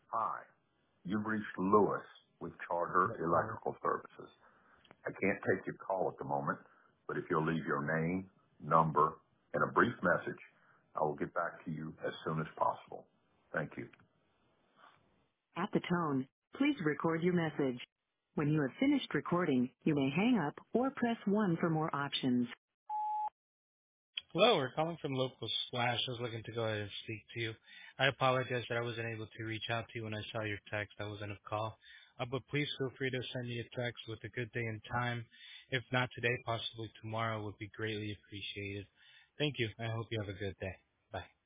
Hi, you've reached Lewis with Charter Electrical Services. I can't take your call at the moment, but if you'll leave your name, number, and a brief message, I will get back to you as soon as possible. Thank you. At the tone, please record your message. When you have finished recording, you may hang up or press 1 for more options. Hello, we're calling from Local Splash. I was looking to go ahead and speak to you. I apologize that I wasn't able to reach out to you when I saw your text. I was on a call. But please feel free to send me a text with a good day and time. If not today, possibly tomorrow would be greatly appreciated. Thank you. I hope you have a good day. Bye.